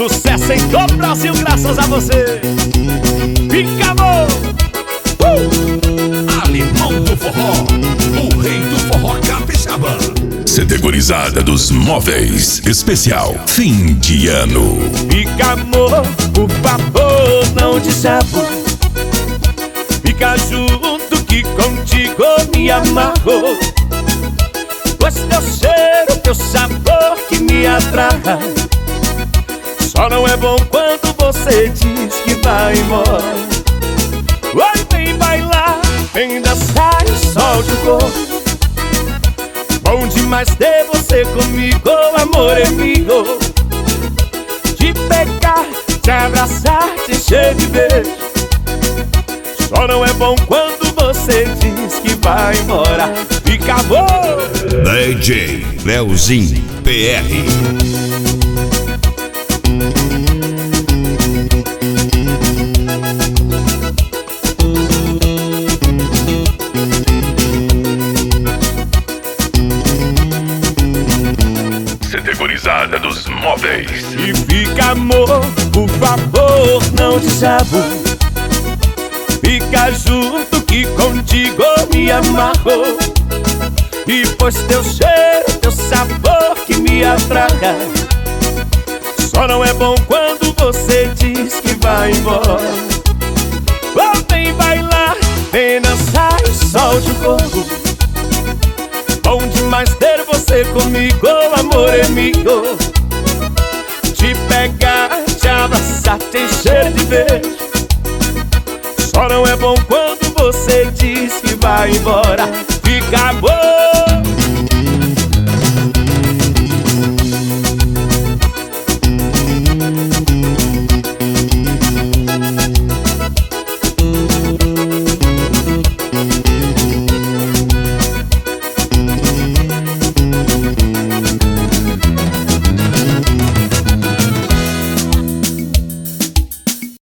Sucesso em todo o Brasil, graças a você. Fica amor. Alemão do Forró, o rei do forró capixaba. Categorizada dos móveis, especial fim de ano. Fica amor, por favor, não te chamo. Fica junto que contigo me amarro. Pois teu cheiro, teu sabor que me atrai. Só não é bom quando você diz que vai embora. Oi, vem bailar, vem dançar e solte o corpo. Bom demais ter você comigo, amor é meu. Te pegar, te abraçar, te encher de beijo. Só não é bom quando você diz que vai embora. Fica amor. DJ Leozinho PR. Categorizada dos móveis. E fica amor, por favor, não te chamo. Fica junto que contigo me amarro. E pois teu cheiro, teu sabor que me atrai. Só não é bom quando você diz que vai embora. Oh, vem bailar, vem dançar e solte o corpo. Bom demais ter você comigo, amor é meu. Te pegar, te abraçar, te encher de beijo. Só não é bom quando você diz que vai embora. Fica bom.